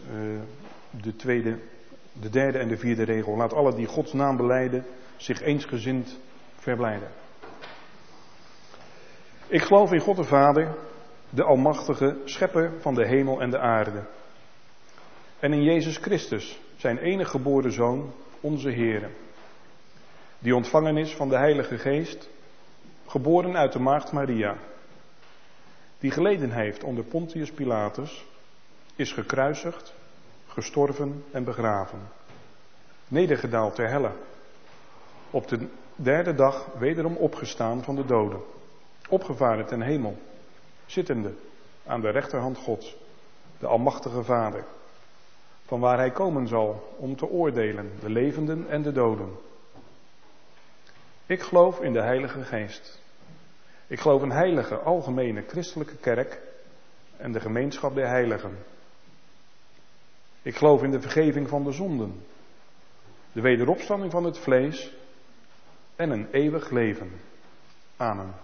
de derde en de vierde regel. Laat alle die Gods naam belijden zich eensgezind verblijden. Ik geloof in God de Vader, de almachtige schepper van de hemel en de aarde. En in Jezus Christus, zijn enige geboren Zoon, onze Heere. Die ontvangen is van de Heilige Geest, geboren uit de maagd Maria. Die geleden heeft onder Pontius Pilatus, is gekruisigd, gestorven en begraven. Nedergedaald ter helle. Op de derde dag wederom opgestaan van de doden. Opgevaren ten hemel. Zittende aan de rechterhand Gods, de almachtige Vader. Van waar hij komen zal om te oordelen, de levenden en de doden. Ik geloof in de Heilige Geest. Ik geloof in heilige, algemene, christelijke kerk en de gemeenschap der heiligen. Ik geloof in de vergeving van de zonden, de wederopstanding van het vlees en een eeuwig leven. Amen.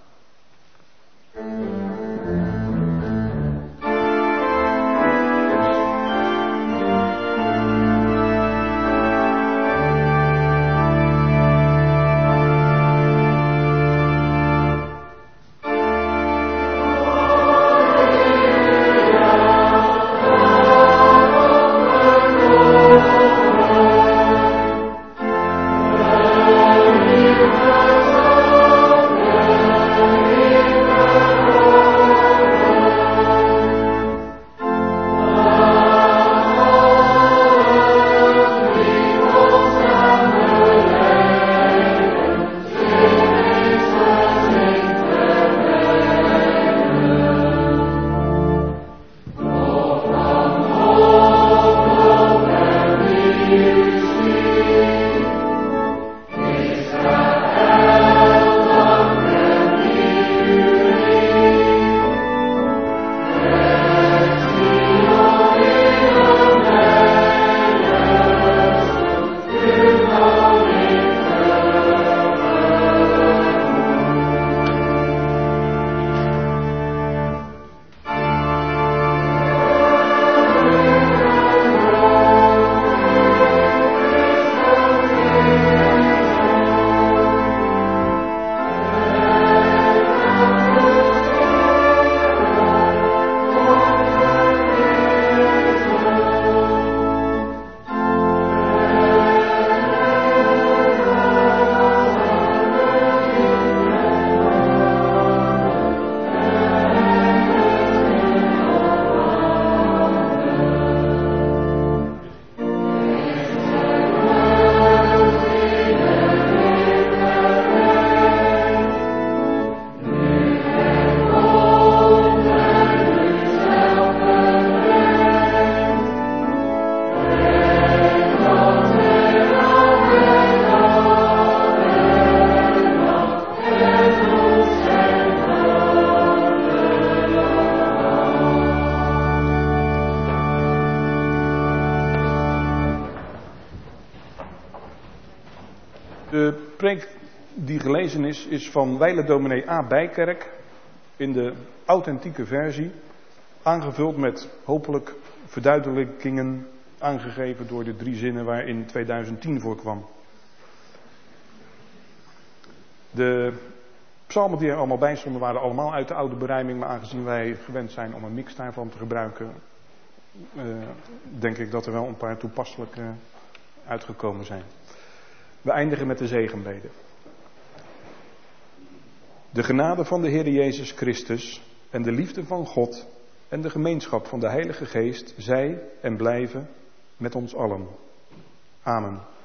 De preek die gelezen is van wijlen dominee A. Bijkerk in de authentieke versie, aangevuld met hopelijk verduidelijkingen aangegeven door de 3 zinnen waarin 2010 voorkwam. De psalmen die er allemaal bij stonden waren allemaal uit de oude berijming, maar aangezien wij gewend zijn om een mix daarvan te gebruiken, denk ik dat er wel een paar toepasselijke uitgekomen zijn. We eindigen met de zegenbede. De genade van de Heer Jezus Christus en de liefde van God en de gemeenschap van de Heilige Geest zij en blijven met ons allen. Amen.